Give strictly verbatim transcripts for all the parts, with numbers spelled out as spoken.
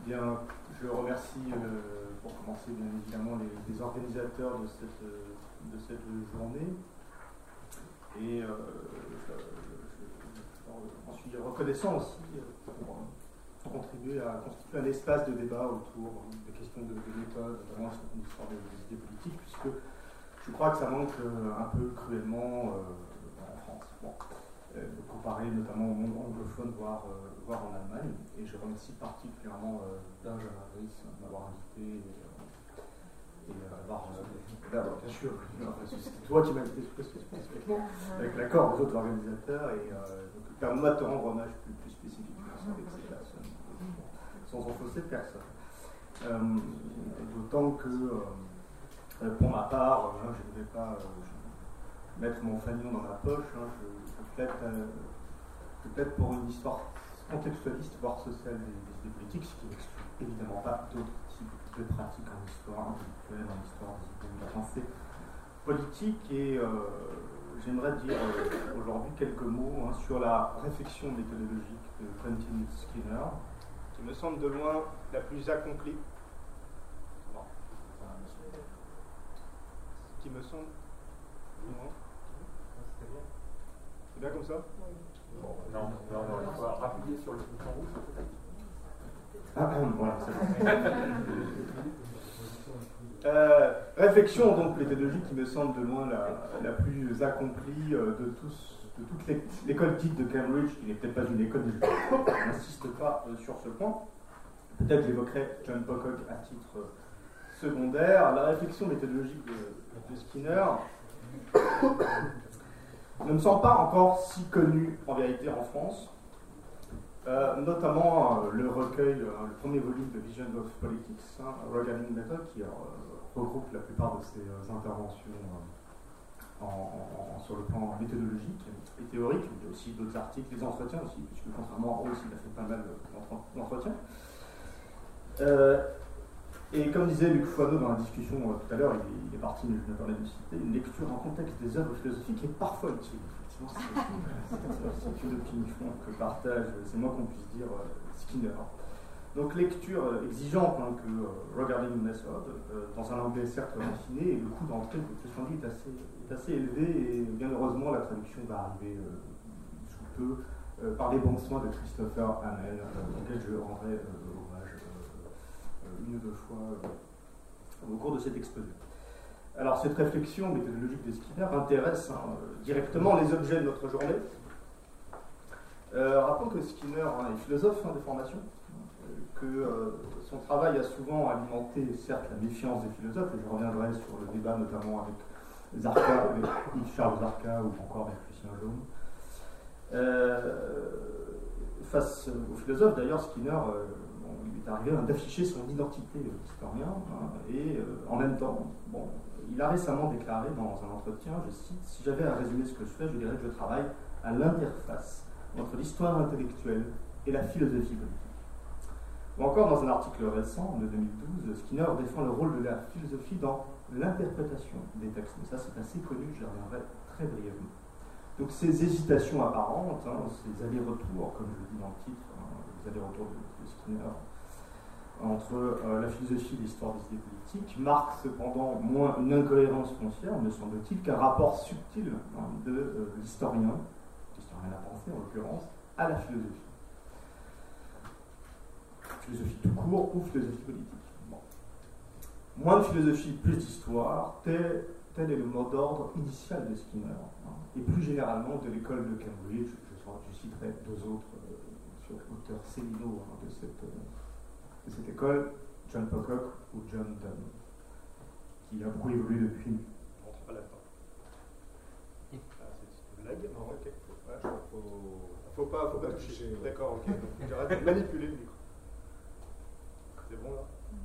Bien, je remercie euh, pour commencer bien évidemment les, les organisateurs de cette, de cette journée et euh, je, je, je, j'en suis reconnaissant aussi pour, pour contribuer à constituer un espace de débat autour des questions de, de méthode, notamment l'histoire des, des idées politiques, puisque je crois que ça manque euh, un peu cruellement euh, en France. Bon. Euh, comparé notamment au monde anglophone, voire, euh, voire en Allemagne. Et je remercie particulièrement euh, Benjamin Brice de m'avoir invité et, euh, et euh, avoir. Euh, bien sûr, c'est toi qui m'as invité spécifiquement, avec l'accord des autres organisateurs. Et euh, donc, permets-moi de te rendre hommage plus, plus spécifiquement avec ces personnes, sans enfoncer personne. Euh, D'autant que, euh, pour ma part, euh, je ne vais pas. Euh, mettre mon fanion dans ma poche, hein, je, je plaide, euh, je plaide pour une histoire contextualiste, voire sociale des, des idées politiques, ce qui n'exclut évidemment pas d'autres types de pratiques en histoire intellectuelle, en histoire de la pensée politique. Et euh, j'aimerais dire euh, aujourd'hui quelques mots hein, sur la réflexion méthodologique de Quentin Skinner, qui me semble de loin la plus accomplie. Bon. Qui me semble. Non. C'est bien comme ça? Oui. Bon, non, non, non, il faut appuyer sur le bouton rouge. Ah, voilà, c'est bon. euh, réflexion donc méthodologique qui me semble de loin la, la plus accomplie euh, de, tous, de toute l'école dite de Cambridge, qui n'est peut-être pas une école, mais je n'insiste pas euh, sur ce point. Peut-être j'évoquerai John Pocock à titre euh, secondaire. La réflexion méthodologique de, de Skinner ne me semble pas encore si connu en vérité en France, euh, notamment euh, le recueil, euh, le premier volume de Vision of Politics, hein, Rogaling Method, qui euh, regroupe la plupart de ses euh, interventions euh, en, en, sur le plan méthodologique et théorique. Il y a aussi d'autres articles, des entretiens aussi, puisque contrairement à Rose, il a fait pas mal d'entretiens. Euh, Et comme disait Luc Foineau dans la discussion euh, tout à l'heure, il, il est parti, mais je me permets de le citer, une lecture en contexte des œuvres philosophiques est parfois utile. Effectivement, c'est une opinion que partage, c'est moins qu'on puisse dire, euh, Skinner. Donc lecture euh, exigeante hein, que euh, Rogaling Method, euh, dans un anglais certes raffiné, et le coût d'entrée de ce point de vue est assez, est assez élevé, et bien heureusement la traduction va arriver euh, sous peu euh, par les bons soins de Christopher Hamel, euh, auquel je rendrai euh, hommage une ou deux fois euh, au cours de cet exposé. Alors cette réflexion méthodologique de Skinner intéresse hein, directement les objets de notre journée. Euh, rappelons que Skinner hein, est philosophe hein, de formation, euh, que euh, son travail a souvent alimenté certes la méfiance des philosophes, et je reviendrai sur le débat notamment avec Zarka, avec Charles Zarka ou encore avec Lucien Jaume. Euh, face aux philosophes, d'ailleurs, Skinner euh, il est arrivé d'afficher son identité d'historien hein, et euh, en même temps, bon, il a récemment déclaré dans un entretien, je cite, « Si j'avais à résumer ce que je fais, je dirais que je travaille à l'interface entre l'histoire intellectuelle et la philosophie politique. » Ou encore dans un article récent, de deux mille douze, Skinner défend le rôle de la philosophie dans l'interprétation des textes. Mais ça, c'est assez connu, j'y reviendrai très brièvement. Donc ces hésitations apparentes, hein, ces allers-retours, comme je le dis dans le titre, hein, les allers-retours de, de Skinner, entre euh, la philosophie et l'histoire des idées politiques, marque cependant moins une incohérence foncière, me semble-t-il, qu'un rapport subtil hein, de euh, l'historien, l'historien de la pensée en l'occurrence, à la philosophie. Philosophie tout court ou philosophie politique. Bon. Moins de philosophie, plus d'histoire, tel, tel est le mot d'ordre initial de Skinner, hein, et plus généralement de l'école de Cambridge. Je, je citerai deux autres euh, auteurs séminaux hein, de cette... Euh, de cette école, John Pocock ou John Donne, qui a beaucoup évolué depuis. On rentre pas là-dedans. Ah, c'est une blague. Non, ok. Ouais, faut, faut pas, faut pas toucher. D'accord, ok. Donc j'arrête de manipuler le micro. C'est bon là?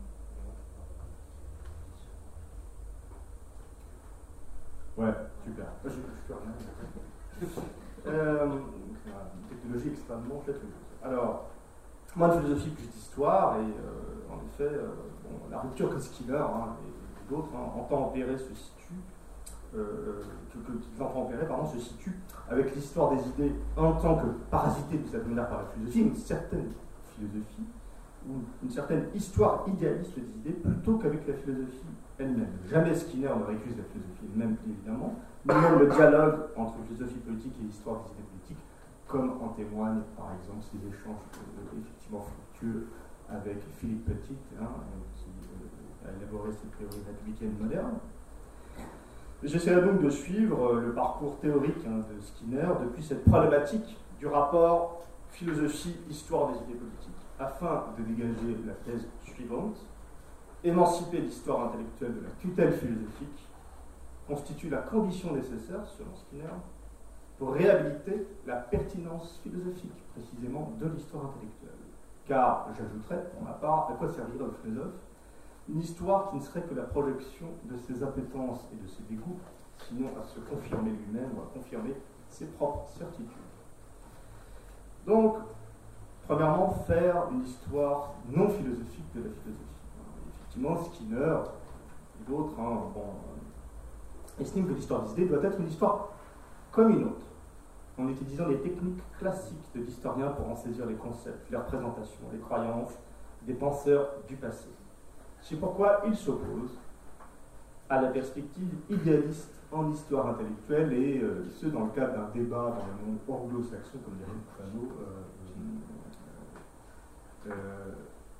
Ouais, super. Je ne fais rien. euh, une technologie extrêmement flatteuse. Alors, moins de philosophie, plus d'histoire, et euh, en effet, euh, bon, la rupture que Skinner hein, et d'autres hein, entend opérer se situe, euh, que, que, qu'ils entendent opérer, pardon, se situe avec l'histoire des idées en tant que parasitée de cette manière par la philosophie, une certaine philosophie, ou une certaine histoire idéaliste des idées plutôt qu'avec la philosophie elle-même. Jamais Skinner ne récuse la philosophie elle-même, évidemment, ni même le dialogue entre philosophie politique et histoire des idées politiques, comme en témoignent par exemple ces échanges euh, effectivement fructueux avec Philippe Petit, hein, qui euh, a élaboré cette théorie républicaine moderne. J'essaierai donc de suivre le parcours théorique hein, de Skinner depuis cette problématique du rapport philosophie-histoire des idées politiques, afin de dégager la thèse suivante: émanciper l'histoire intellectuelle de la tutelle philosophique constitue la condition nécessaire, selon Skinner, pour réhabiliter la pertinence philosophique, précisément, de l'histoire intellectuelle. Car, j'ajouterais, pour ma part, à quoi servirait au philosophe une histoire qui ne serait que la projection de ses appétences et de ses dégoûts, sinon à se confirmer lui-même ou à confirmer ses propres certitudes. Donc, premièrement, faire une histoire non philosophique de la philosophie. Effectivement, Skinner et d'autres hein, bon, euh, estiment que l'histoire des idées doit être une histoire comme une autre, en utilisant les techniques classiques de l'historien pour en saisir les concepts, les représentations, les croyances des penseurs du passé. C'est pourquoi il s'oppose à la perspective idéaliste en histoire intellectuelle, et euh, ce dans le cadre d'un débat dans le monde anglo-saxon, comme dirait Fano, euh, euh, euh,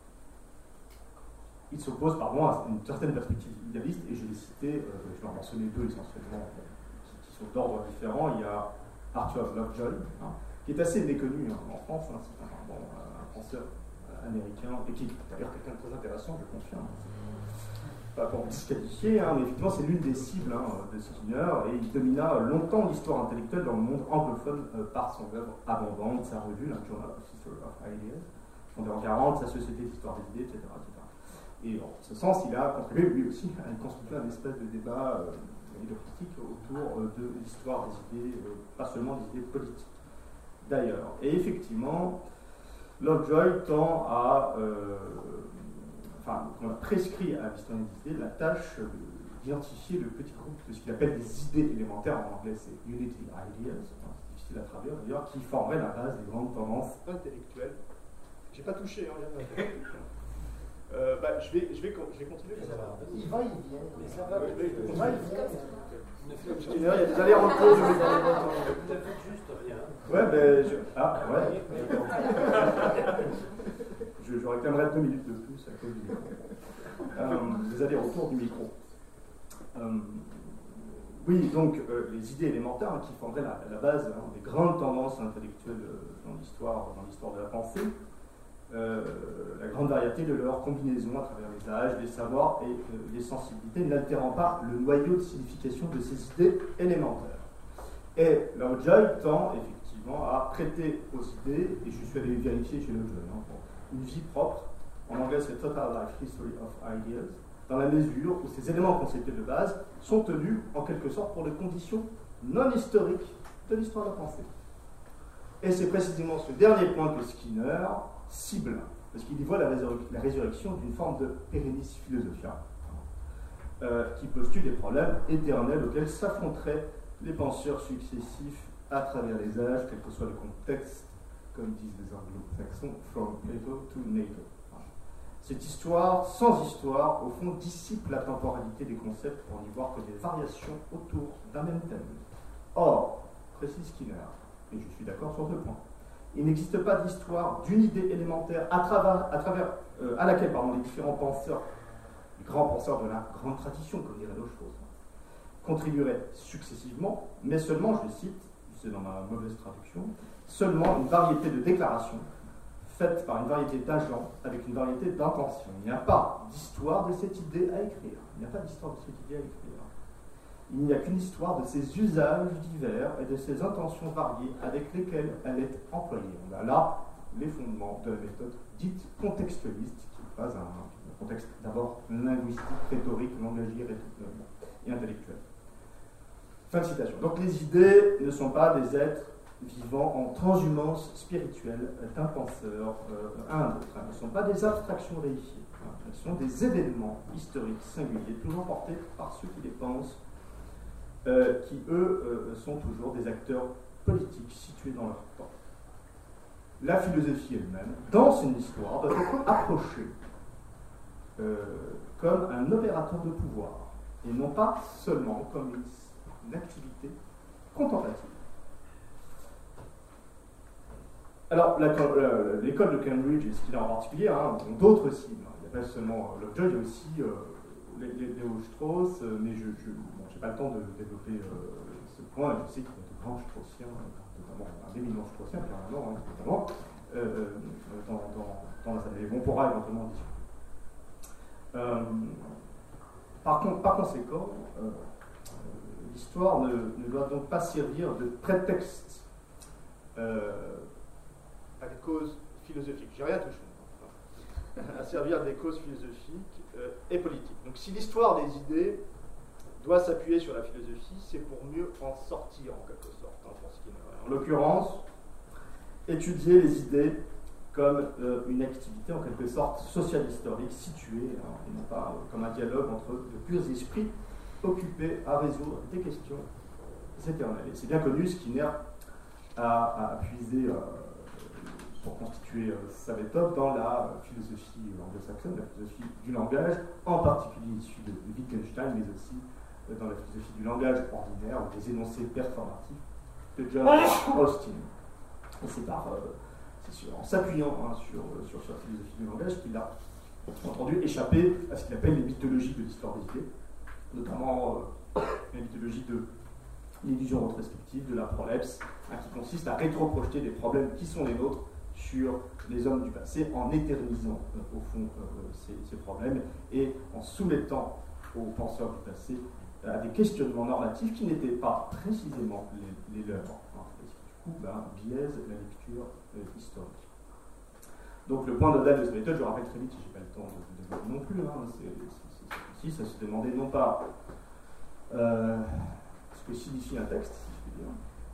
il s'oppose pardon, à une certaine perspective idéaliste, et je vais citer, euh, je vais en mentionner deux essentiellement, qui, qui sont d'ordre différent. Il y a Arthur Lovejoy, hein, qui est assez méconnu hein, en France, hein, c'est un, bon, un penseur américain, et qui est d'ailleurs quelqu'un de très intéressant, je confirme. Pas pour me disqualifier, hein, mais effectivement c'est l'une des cibles hein, de Skinner, et il domina longtemps l'histoire intellectuelle dans le monde anglophone euh, par son œuvre avant-vente, sa revue, la Journal of History of Ideas, en quarante, sa Société d'histoire des idées, et cetera, et cetera. Et en ce sens, il a contribué lui aussi à constituer un espèce de débat euh, et de critique autour euh, de l'histoire des idées, euh, pas seulement des idées politiques d'ailleurs. Et effectivement, Lovejoy tend à, euh, enfin, on a prescrit à l'historien des idées la tâche euh, d'identifier le petit groupe de ce qu'il appelle des idées élémentaires, en anglais c'est Unity Ideas, enfin, c'est difficile à traduire d'ailleurs, qui formeraient la base des grandes tendances intellectuelles. J'ai pas touché, hein, euh, bah, je, vais, je, vais, je vais continuer. Ça va. Il va, il vient. Mais ça va. Ouais, il il va, il vient. Il y a des allers-retours. Vous n'avez juste rien. Ouais, ben. Je... Ah, ouais. je, je réclamerais deux minutes de plus à cause du micro. Euh, des allers-retours du micro. Euh, oui, donc, euh, les idées élémentaires hein, qui formeraient la, la base hein, des grandes tendances intellectuelles dans l'histoire, dans l'histoire de la pensée. Euh, la grande variété de leurs combinaisons à travers les âges, les savoirs et euh, les sensibilités, n'altérant pas le noyau de signification de ces idées élémentaires. Et Lovejoy tend effectivement à prêter aux idées, et je suis allé vérifier chez Lovejoy, hein, une vie propre, en anglais c'est Total Life History of Ideas, dans la mesure où ces éléments conceptuels de base sont tenus en quelque sorte pour les conditions non historiques de l'histoire de la pensée. Et c'est précisément ce dernier point que Skinner cible, parce qu'il y voit la, résur- la résurrection d'une forme de pérennis philosophia, euh, qui postule des problèmes éternels auxquels s'affronteraient les penseurs successifs à travers les âges, quel que soit le contexte, comme disent les anglo-saxons, from Plato to NATO. Cette histoire, sans histoire, au fond, dissipe la temporalité des concepts pour n'y voir que des variations autour d'un même thème. Or, précise Skinner, et je suis d'accord sur ce point, il n'existe pas d'histoire d'une idée élémentaire à travers, à, travers, euh, à laquelle pardon, les différents penseurs, les grands penseurs de la grande tradition, comme dirait d'autres choses, contribueraient successivement, mais seulement, je le cite, c'est dans ma mauvaise traduction, seulement une variété de déclarations faites par une variété d'agents avec une variété d'intentions. Il n'y a pas d'histoire de cette idée à écrire. Il n'y a pas d'histoire de cette idée à écrire. Il n'y a qu'une histoire de ses usages divers et de ses intentions variées avec lesquelles elle est employée. On a là les fondements de la méthode dite contextualiste, qui n'est pas un, un contexte d'abord linguistique, rhétorique, langagier et intellectuel. Fin de citation. Donc les idées ne sont pas des êtres vivant en transhumance spirituelle d'un penseur euh, à un autre. Elles ne sont pas des abstractions réifiées. Elles sont des événements historiques singuliers, toujours portés par ceux qui les pensent, euh, qui eux euh, sont toujours des acteurs politiques situés dans leur temps. la philosophie elle-même, dans son histoire, doit être approchée euh, comme un opérateur de pouvoir, et non pas seulement comme une, une activité contemplative. Alors, l'école de Cambridge, et ce qu'il a en particulier, hein, d'autres cibles. Il n'y a pas seulement Lovejoy, il y a aussi euh, Lévi-Strauss, mais je n'ai bon, pas le temps de développer euh, ce point. Je sais qu'il y a de grands Straussiens, notamment un éminent Straussien, carrément, hein, notamment, euh, dans, dans, dans la salle. Mais on pourra éventuellement en discuter. Euh, par, con, par conséquent, euh, l'histoire ne, ne doit donc pas servir de prétexte euh, à des causes philosophiques. J'ai rien touché. À servir des causes philosophiques euh, et politiques. Donc si l'histoire des idées doit s'appuyer sur la philosophie, c'est pour mieux en sortir en quelque sorte. Hein, pour Skinner. En l'occurrence, étudier les idées comme euh, une activité en quelque sorte social-historique située, hein, et non pas euh, comme un dialogue entre de purs esprits occupés à résoudre des questions éternelles. Et c'est bien connu, Skinner a, a puisé euh, pour constituer euh, sa méthode dans la philosophie anglo-saxonne, la philosophie du langage, en particulier issue de, de Wittgenstein, mais aussi euh, dans la philosophie du langage ordinaire, ou des énoncés performatifs de John Austin. Et c'est par, euh, c'est sûr, en s'appuyant hein, sur, sur, sur la philosophie du langage qu'il a entendu échapper à ce qu'il appelle les mythologies de l'histoire des idées, notamment euh, la mythologie de l'illusion rétrospective, de la prolepse, hein, qui consiste à rétro-projeter des problèmes qui sont les nôtres sur les hommes du passé, en éternisant euh, au fond euh, ces, ces problèmes et en soumettant aux penseurs du passé à des questionnements normatifs qui n'étaient pas précisément les, les leurs, hein, et qui du coup ben, biaisent la lecture euh, historique. Donc le point nodal de cette méthode, je le rappelle très vite si je n'ai pas le temps de le développer non plus, hein, c'est, c'est, c'est, ça se demandait non pas euh, ce que signifie un texte, si je puis dire,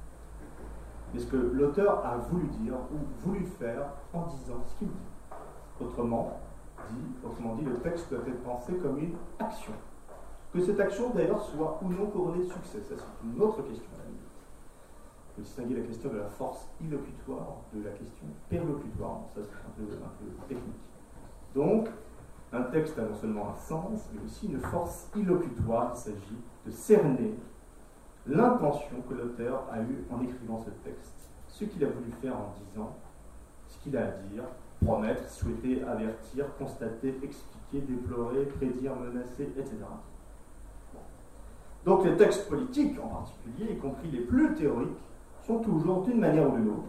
mais ce que l'auteur a voulu dire ou voulu faire en disant ce qu'il dit. Autrement dit, autrement dit, le texte doit être pensé comme une action. Que cette action, d'ailleurs, soit ou non couronnée de succès, ça c'est une autre question à la limite. Il faut distinguer la question de la force illocutoire de la question perlocutoire. Ça c'est un peu, un peu technique. Donc, un texte a non seulement un sens, mais aussi une force illocutoire. Il s'agit de cerner l'intention que l'auteur a eue en écrivant ce texte, ce qu'il a voulu faire en disant, ce qu'il a à dire, promettre, souhaiter, avertir, constater, expliquer, déplorer, prédire, menacer, et cetera. Donc les textes politiques en particulier, y compris les plus théoriques, sont toujours, d'une manière ou d'une autre,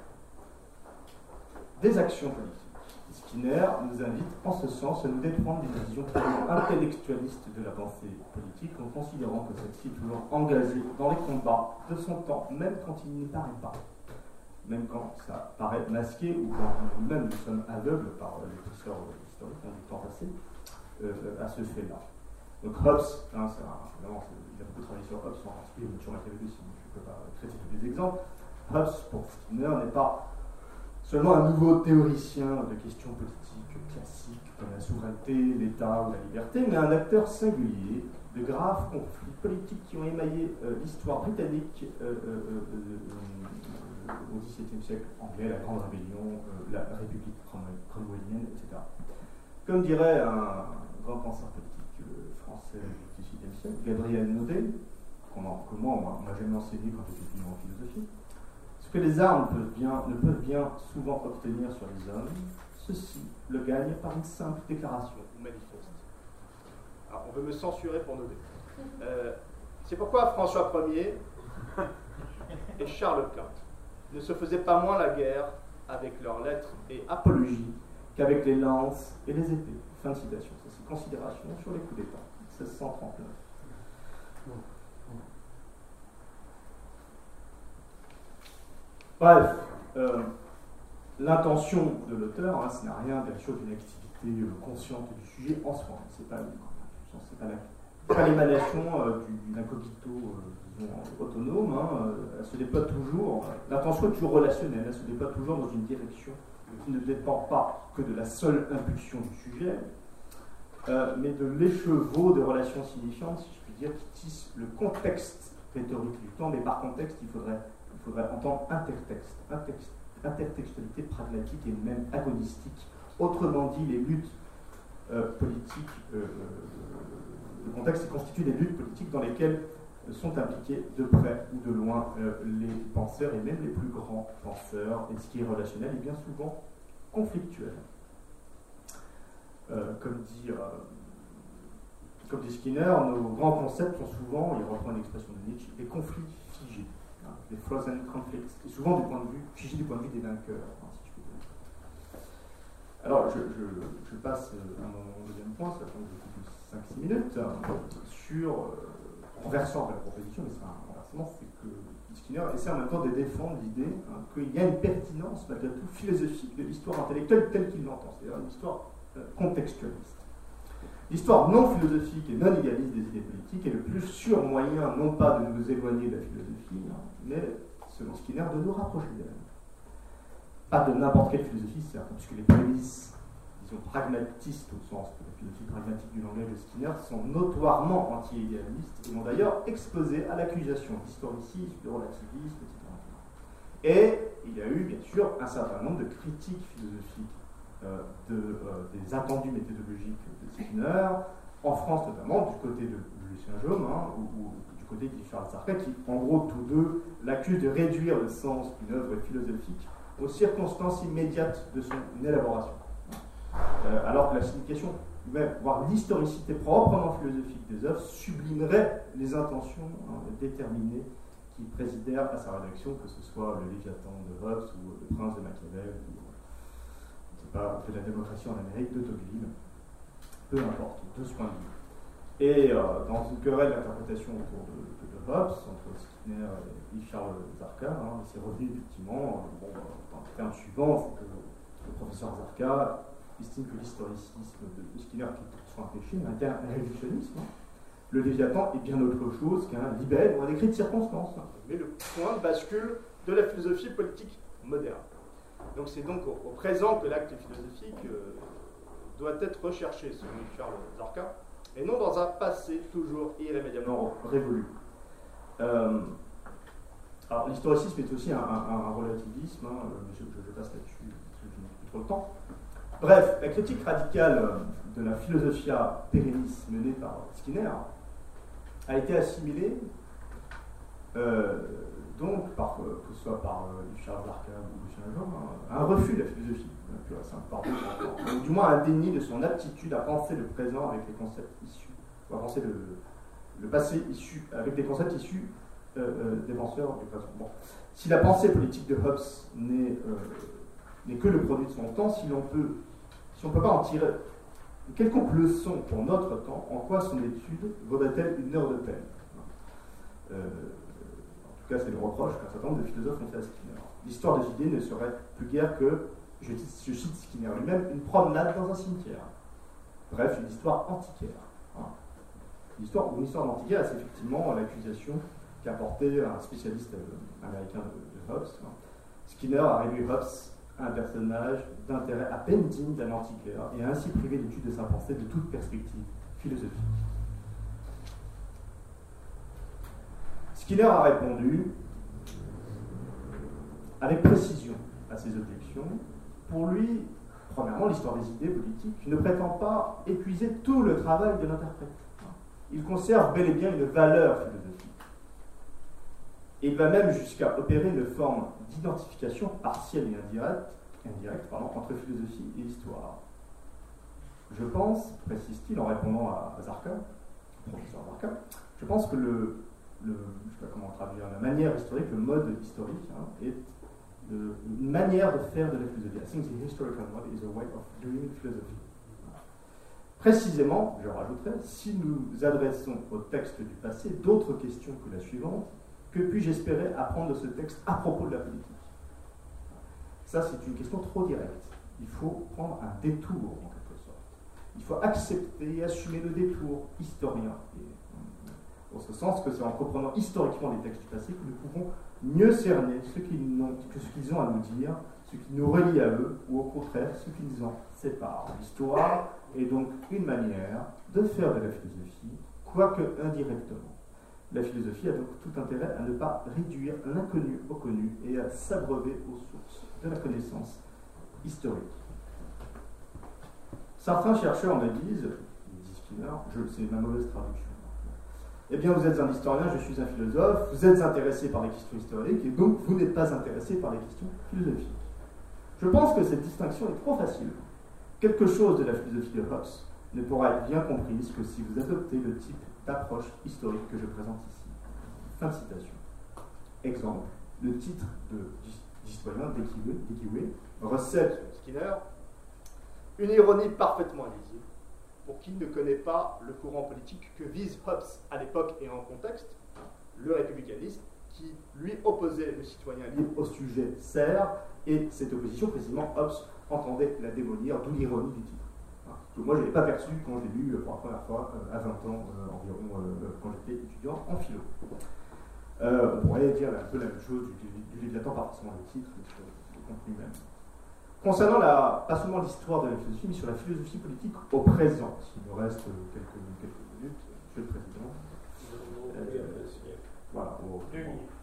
des actions politiques. Skinner nous invite en ce sens à nous déprendre d'une vision purement intellectualiste de la pensée politique, en considérant que celle-ci est toujours engagée dans les combats de son temps, même quand il n'y paraît pas, même quand ça paraît masqué, ou quand nous-mêmes nous sommes aveugles par les professeurs historiques du temps passé euh, à ce fait-là. Donc Hobbes, hein, c'est un, évidemment, c'est, il a beaucoup travaillé sur Hobbes, en particulier sur Machiavel aussi, je ne peux pas traiter tous les exemples. Hobbes, pour Skinner, n'est pas seulement un nouveau théoricien de questions politiques classiques comme la souveraineté, l'État ou la liberté, mais un acteur singulier de graves conflits politiques qui ont émaillé euh, l'histoire britannique euh, euh, euh, euh, au dix-septième siècle anglais, la Grande Rébellion, euh, la République cromwellienne, et cetera. Comme dirait un grand penseur politique euh, français du dix-huitième siècle, Gabriel Naudet, que moi on m'a jamais enseigné quand j'étais étudiant en philosophie, ce que les armes peuvent bien, ne peuvent bien souvent obtenir sur les hommes, ceux-ci le gagnent par une simple déclaration ou manifeste. Alors, on veut me censurer pour Naudet. Euh, c'est pourquoi François Ier et Charles Quint ne se faisaient pas moins la guerre avec leurs lettres et apologies qu'avec les lances et les épées. Fin de citation. Ça, c'est considération sur les coups d'État, seize cent trente-neuf. Bref, euh, l'intention de l'auteur, hein, ce n'est rien bien sûr d'une activité euh, consciente du sujet en soi. C'est pas, c'est pas, la, pas l'émanation euh, d'un cogito euh, disons, autonome. Hein, euh, elle se déploie toujours. L'intention est toujours relationnelle. Elle se déploie toujours dans une direction qui ne dépend pas que de la seule impulsion du sujet, euh, mais de l'écheveau de relations signifiantes, si je puis dire, qui tissent le contexte rhétorique du temps. Mais par contexte, il faudrait Il faudrait entendre intertexte, intertexte, intertextualité pragmatique et même agonistique. Autrement dit, les luttes euh, politiques, euh, euh, le contexte constitue des luttes politiques dans lesquelles sont impliqués de près ou de loin euh, les penseurs et même les plus grands penseurs, et ce qui est relationnel est bien souvent conflictuel. Euh, comme dit, euh, comme dit Skinner, nos grands concepts sont souvent, il reprend une expression de Nietzsche, des conflits figés, hein, des frozen conflicts, et souvent du point de vue, figés du point de vue des vainqueurs, hein, si je puis dire. Alors, je, je, je passe à mon deuxième point, ça prend beaucoup plus cinq six minutes, sur, euh, renversant la proposition, mais c'est un renversement, c'est que Skinner essaie en même temps de défendre l'idée hein, qu'il y a une pertinence, malgré tout, philosophique de l'histoire intellectuelle telle qu'il l'entend, c'est-à-dire une histoire euh, contextualiste. L'histoire non philosophique et non égaliste des idées politiques est le plus sûr moyen, non pas de nous éloigner de la philosophie, hein, mais, selon Skinner, de nous rapprocher d'elle. Pas de n'importe quelle philosophie, certes, puisque les prémices, disons, pragmatistes au sens de la philosophie pragmatique du langage de Skinner, sont notoirement anti-idéalistes et vont d'ailleurs exposer à l'accusation d'historicisme, de relativisme, et cetera. Et il y a eu, bien sûr, un certain nombre de critiques philosophiques euh, de, euh, des attendus méthodologiques de Skinner, en France notamment, du côté de Lucien Jaume, hein, ou, ou du côté de Charles Sarka, qui, en gros, tous deux, l'accusent de réduire le sens d'une œuvre philosophique aux circonstances immédiates de son élaboration. Euh, alors que la signification, voire l'historicité proprement philosophique des œuvres, sublimerait les intentions hein, déterminées qui présidèrent à sa rédaction, que ce soit le Léviathan de Hobbes ou le Prince de Machiavel, ou je ne sais pas, de la démocratie en Amérique de Tocqueville, peu importe, de ce point de vue. Et euh, dans une querelle d'interprétation autour de, de, de Hobbes, entre Skinner et Yves-Charles Zarka, hein, c'est revenu effectivement, bon, dans le terme suivant, c'est que le professeur Zarka estime que l'historicisme de Skinner, qui est soit un péché, mais un réductionnisme, hein, le Léviathan est bien autre chose qu'un libelle ou un écrit de circonstance. Hein, mais le point de bascule de la philosophie politique moderne. Donc c'est donc au, au présent que l'acte philosophique euh, doit être recherché, selon Yves-Charles Zarka, et non dans un passé toujours irrémédiablement révolu. Euh, alors l'historicisme est aussi un, un, un relativisme, hein, je, je, je passe là-dessus, parce que je n'ai plus trop le temps. Bref, la critique radicale de la philosophia perennis menée par Skinner a été assimilée, euh, donc, par, que ce soit par euh, Charles Zarka ou Lucien Jaume, à un refus de la philosophie, pure et simple, pardon, ou du moins un déni de son aptitude à penser le présent avec les concepts issus, ou à penser le, le passé issu, avec des concepts issus euh, euh, des penseurs du présent. Bon. Si la pensée politique de Hobbes n'est euh, n'est que le produit de son temps, si l'on peut, si on ne peut pas en tirer une quelconque leçon pour notre temps, en quoi son étude vaudrait-elle une heure de peine? euh, En tout cas, c'est le reproche qu'un certain nombre de philosophes ont fait à Skinner. L'histoire des idées ne serait plus guère que, je, je cite Skinner lui-même, une promenade dans un cimetière. Bref, une histoire antiquaire. Hein. Une histoire, ou une histoire d'antiquaire, c'est effectivement l'accusation qu'a portée un spécialiste euh, américain de, de Hobbes. Hein. Skinner a réduit Hobbes un personnage d'intérêt à peine digne d'un antiquaire et a ainsi privé l'étude de sa pensée de toute perspective philosophique. Skinner a répondu avec précision à ces objections. Pour lui, premièrement, l'histoire des idées politiques ne prétend pas épuiser tout le travail de l'interprète. Il conserve bel et bien une valeur philosophique. Et il va même jusqu'à opérer une forme d'identification partielle et indirecte, indirecte pardon, entre philosophie et histoire. Je pense, précise-t-il en répondant à Zarka, professeur Zarka, je pense que le, le, je ne sais pas comment traduire, la manière historique, le mode historique, hein, est de, une manière de faire de la philosophie. I think the historical mode is a way of doing philosophy. Précisément, je rajouterais, si nous adressons au texte du passé d'autres questions que la suivante, que puis-je espérer apprendre de ce texte à propos de la politique? Ça, c'est une question trop directe. Il faut prendre un détour, en quelque sorte. Il faut accepter et assumer le détour historien. Et, au ce sens que c'est en comprenant historiquement les textes du passé que nous pouvons mieux cerner ce qu'ils ont, que ce qu'ils ont à nous dire, ce qui nous relie à eux, ou au contraire, ce qu'ils en séparent. L'histoire est donc une manière de faire de la philosophie, quoique indirectement. La philosophie a donc tout intérêt à ne pas réduire l'inconnu au connu et à s'abreuver aux sources de la connaissance historique. Certains chercheurs me disent, dit Skinner, je le sais, ma mauvaise traduction, eh bien vous êtes un historien, je suis un philosophe, vous êtes intéressé par les questions historiques et donc vous n'êtes pas intéressé par les questions philosophiques. Je pense que cette distinction est trop facile. Quelque chose de la philosophie de Hobbes ne pourra être bien comprise que si vous adoptez le type d'approche historique que je présente ici. Fin de citation. Exemple, le titre de d'historien d'Ekiwe, recette Skinner, une ironie parfaitement lisible pour qui ne connaît pas le courant politique que vise Hobbes à l'époque et en contexte, le républicanisme, qui lui opposait le citoyen libre au sujet serf, et cette opposition, précisément, Hobbes entendait la démolir, d'où l'ironie du titre. Que moi, je n'avais pas perçu quand j'ai lu pour la première fois, à vingt ans euh, environ, euh, quand j'étais étudiant en philo. Euh, on pourrait dire un peu la même chose du, du, du Léviathan, pas forcément le titre, mais sur le contenu même. Concernant la, pas seulement l'histoire de la philosophie, mais sur la philosophie politique au présent, s'il me reste quelques, quelques minutes, Monsieur le Président. Euh, voilà, on, on,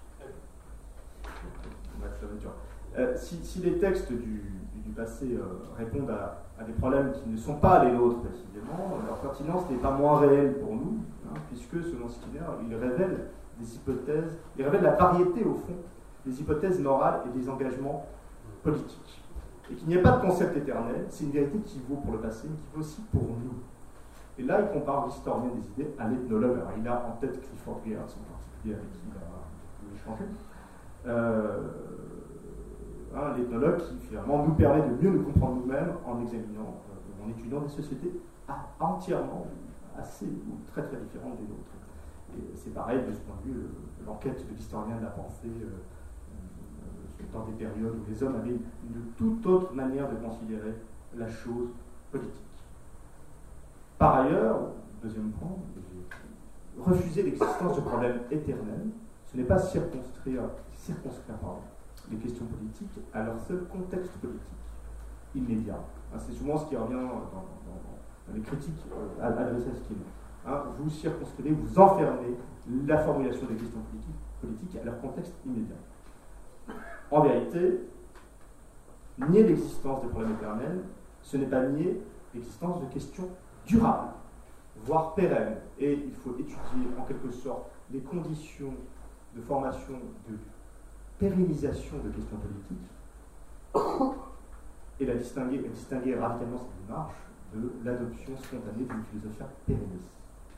euh, si, si les textes du, du, du passé euh, répondent à, à des problèmes qui ne sont pas les nôtres précisément, leur pertinence n'est pas moins réelle pour nous, hein, puisque selon Skinner, il révèle des hypothèses, il révèle la variété au fond des hypothèses morales et des engagements politiques. Et qu'il n'y a pas de concept éternel, c'est une vérité qui vaut pour le passé, mais qui vaut aussi pour nous. Et là, il compare l'historien des idées à l'ethnologue. Alors, il a en tête Clifford Geertz en particulier, avec qui il a échangé. Euh, hein, l'ethnologue qui finalement nous permet de mieux nous comprendre nous-mêmes en examinant, euh, en étudiant des sociétés entièrement, assez ou très très différentes des nôtres. Et c'est pareil de ce point de vue, l'enquête de l'historien de la pensée. Euh, dans des périodes où les hommes avaient une toute autre manière de considérer la chose politique. Par ailleurs, deuxième point, refuser l'existence de problèmes éternels, ce n'est pas circonscrire, circonscrire pardon, les questions politiques à leur seul contexte politique immédiat. C'est souvent ce qui revient dans, dans, dans les critiques adressées à Skinner. Hein, vous circonscrivez, vous enfermez la formulation des questions politiques, politiques à leur contexte immédiat. En vérité, nier l'existence des problèmes éternels, ce n'est pas nier l'existence de questions durables, voire pérennes. Et il faut étudier en quelque sorte les conditions de formation, de pérennisation de questions politiques, et la distinguer, distinguer radicalement cette démarche de l'adoption spontanée d'une philosophie pérenniste.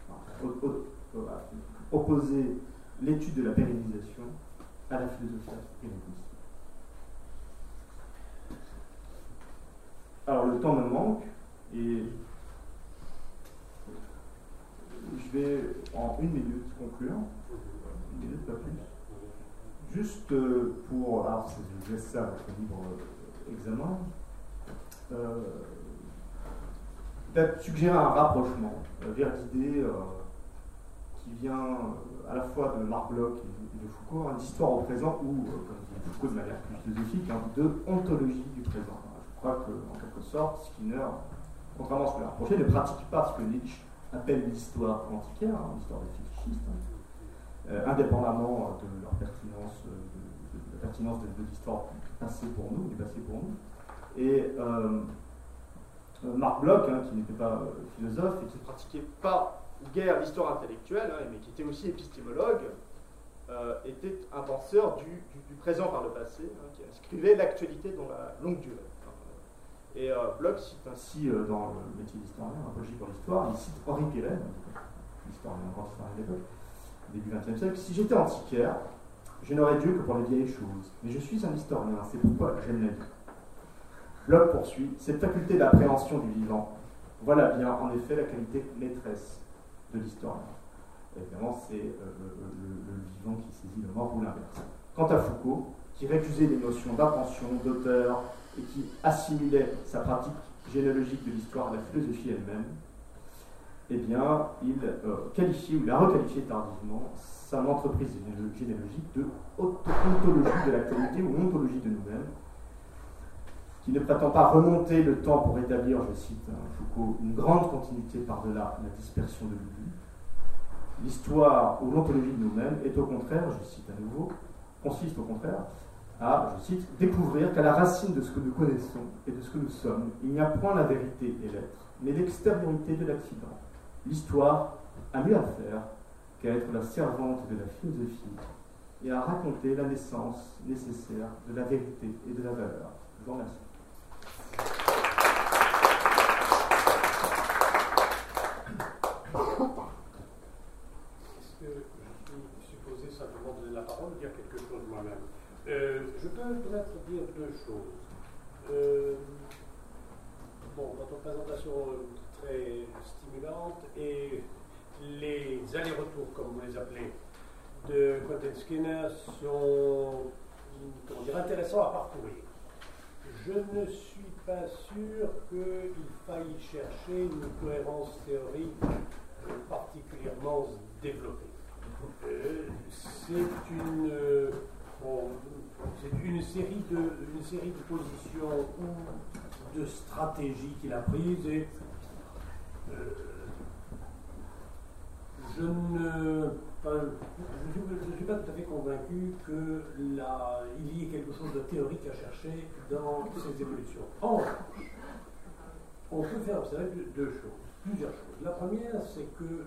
Opposer l'étude de la pérennisation à la philosophie pérenniste. Alors le temps me manque et je vais en une minute conclure, une minute pas plus, juste pour, alors je laisse ça à votre libre examen, euh, peut-être suggérer un rapprochement euh, vers l'idée euh, qui vient euh, à la fois de Marc Bloch et de Foucault, hein, d'histoire au présent ou, euh, comme dit Foucault de manière plus philosophique, hein, de ontologie du présent. Je crois qu'en quelque sorte, Skinner, contrairement à ce que l'a reproché, ne pratique pas ce que Nietzsche appelle l'histoire antiquaire, hein, l'histoire des fétichistes, hein, euh, indépendamment de leur pertinence, de, de, de la pertinence de, de l'histoire passée pour nous, du passé pour nous. Et euh, Marc Bloch, hein, qui n'était pas euh, philosophe et qui ne pratiquait pas guère l'histoire intellectuelle, hein, mais qui était aussi épistémologue, euh, était un penseur du, du, du présent par le passé, hein, qui inscrivait l'actualité dans la longue durée. Et euh, Bloch cite ainsi euh, dans le métier d'historien, apologie pour l'histoire, il cite Henri Pirret, l'historien, un grand historien de l'époque, début vingtième siècle. Si j'étais antiquaire, je n'aurais Dieu que pour les vieilles choses. Mais je suis un historien, c'est pourquoi j'aime la vie. Bloch poursuit, cette faculté d'appréhension du vivant, voilà bien en effet la qualité maîtresse de l'historien. Évidemment, c'est euh, le, le, le vivant qui saisit le mort ou l'inverse. Quant à Foucault, qui récusait les notions d'intention, d'auteur, et qui assimilait sa pratique généalogique de l'histoire à la philosophie elle-même, eh bien, il euh, qualifiait, ou il a requalifié tardivement, son entreprise généalogique de ontologie de l'actualité ou ontologie de nous-mêmes, qui ne prétend pas remonter le temps pour établir, je cite hein, Foucault, une grande continuité par-delà la dispersion de l'oubli, L'histoire ou l'ontologie de nous-mêmes est au contraire, je cite à nouveau, consiste au contraire à, je cite, découvrir qu'à la racine de ce que nous connaissons et de ce que nous sommes, il n'y a point la vérité et l'être, mais l'extériorité de l'accident. L'histoire a mieux à faire qu'à être la servante de la philosophie et à raconter la naissance nécessaire de la vérité et de la valeur. Je vous remercie. Est-ce que je suis supposé simplement donner la parole ou dire quelque chose moi-même? euh, Je peux peut-être dire deux choses. Euh, bon, votre présentation très stimulante et les allers-retours, comme vous les appelez, de Quentin Skinner sont, comment dire, intéressants à parcourir. Je ne suis pas sûr qu'il faille chercher une cohérence théorique particulièrement développée. Euh, c'est une, euh, bon, c'est une série de, une série de positions ou de stratégies qu'il a prises et euh, je ne enfin, je ne suis pas tout à fait convaincu qu'il y ait quelque chose de théorique à chercher dans ces évolutions. En revanche, on peut faire observer deux choses, plusieurs choses. La première, c'est que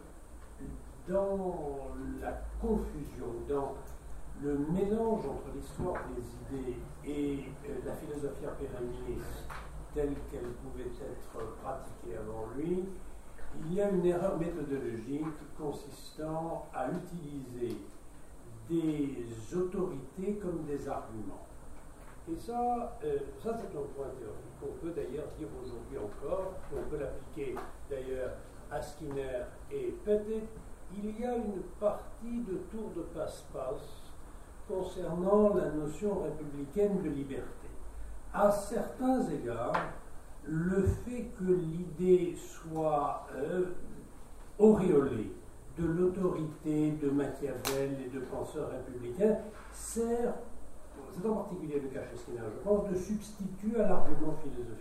dans la confusion, dans le mélange entre l'histoire des idées et euh, la philosophie empirialiste telle qu'elle pouvait être pratiquée avant lui, il y a une erreur méthodologique consistant à utiliser des autorités comme des arguments. Et ça, euh, ça c'est un point théorique qu'on peut d'ailleurs dire aujourd'hui encore, on peut l'appliquer d'ailleurs à Skinner et Pettit. Il y a une partie de tour de passe-passe concernant la notion républicaine de liberté. À certains égards, le fait que l'idée soit euh, auréolée de l'autorité de Machiavel et de penseurs républicains sert, c'est en particulier le cas chez Skinner, je pense, de substitut à l'argument philosophique.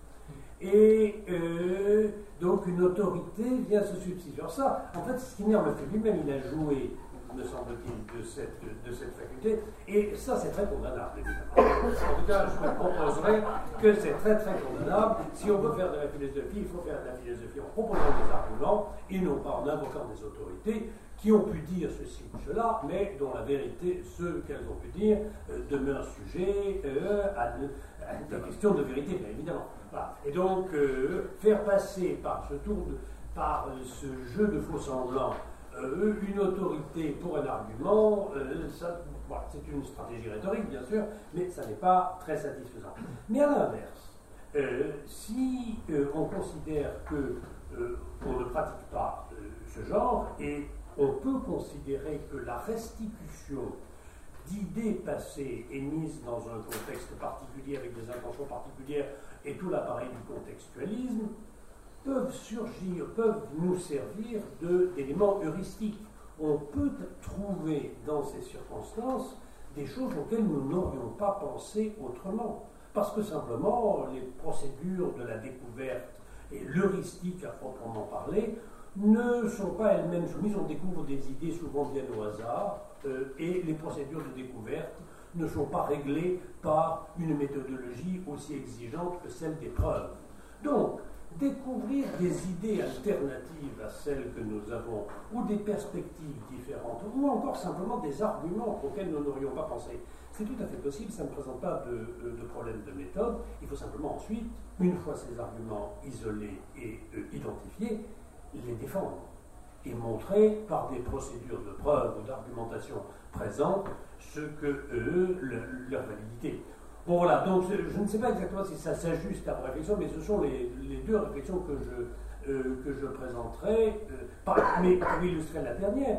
Et euh, donc une autorité vient se substituer. Alors ça, en fait, Skinner le fait lui-même, il a joué, me semble-t-il, de cette, de cette faculté, et ça c'est très condamnable, évidemment. En tout cas, je me proposerais que c'est très très condamnable. Si on veut faire de la philosophie, il faut faire de la philosophie en proposant des arguments, et non pas en invoquant des autorités qui ont pu dire ceci ou cela, mais dont la vérité, ce qu'elles ont pu dire, euh, demeure sujet euh, à, de, à des questions de vérité, bien évidemment. Voilà. Et donc, euh, faire passer par ce tour, de, par euh, ce jeu de faux semblants, euh, une autorité pour un argument, euh, ça, voilà, c'est une stratégie rhétorique, bien sûr, mais ça n'est pas très satisfaisant. Mais à l'inverse, euh, si euh, on considère que euh, on ne pratique pas euh, ce genre, et on peut considérer que la restitution d'idées passées émises dans un contexte particulier, avec des intentions particulières, et tout l'appareil du contextualisme, peuvent surgir, peuvent nous servir d'éléments heuristiques. On peut trouver dans ces circonstances des choses auxquelles nous n'aurions pas pensé autrement. Parce que simplement, les procédures de la découverte et l'heuristique à proprement parler ne sont pas elles-mêmes soumises. On découvre des idées souvent bien au hasard, euh, et les procédures de découverte ne sont pas réglées par une méthodologie aussi exigeante que celle des preuves. Donc, découvrir des idées alternatives à celles que nous avons, ou des perspectives différentes, ou encore simplement des arguments auxquels nous n'aurions pas pensé, c'est tout à fait possible, ça ne présente pas de, de problème de méthode. Il faut simplement ensuite, une fois ces arguments isolés et euh, identifiés, les défendre et montrer par des procédures de preuve ou d'argumentation présentes ce que eux, le, leur validité. Bon voilà, donc je ne sais pas exactement si ça s'ajuste à ma réflexion, mais ce sont les, les deux réflexions que je, euh, que je présenterai, euh, par, mais pour illustrer la dernière,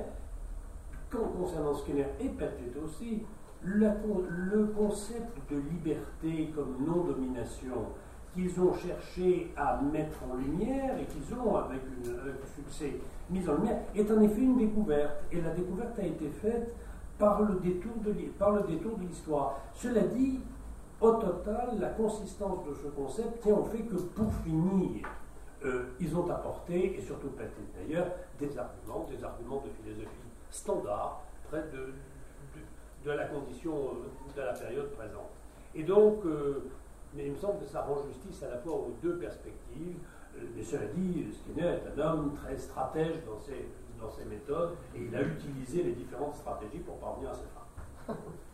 quand concernant Skinner et Pettit aussi, la, le concept de liberté comme non-domination qu'ils ont cherché à mettre en lumière et qu'ils ont, avec, une, avec succès, mis en lumière, est en effet une découverte. Et la découverte a été faite par le détour de, par le détour de l'histoire. Cela dit, au total, la consistance de ce concept tient au fait que, pour finir, euh, ils ont apporté, et surtout Platon d'ailleurs, des arguments, des arguments de philosophie standard, près de, de, de la condition euh, de la période présente. Et donc, euh, mais il me semble que ça rend justice à la fois aux deux perspectives. Euh, mais cela dit, Skinner est un homme très stratège dans ses, dans ses méthodes, et il a utilisé les différentes stratégies pour parvenir à ses fins.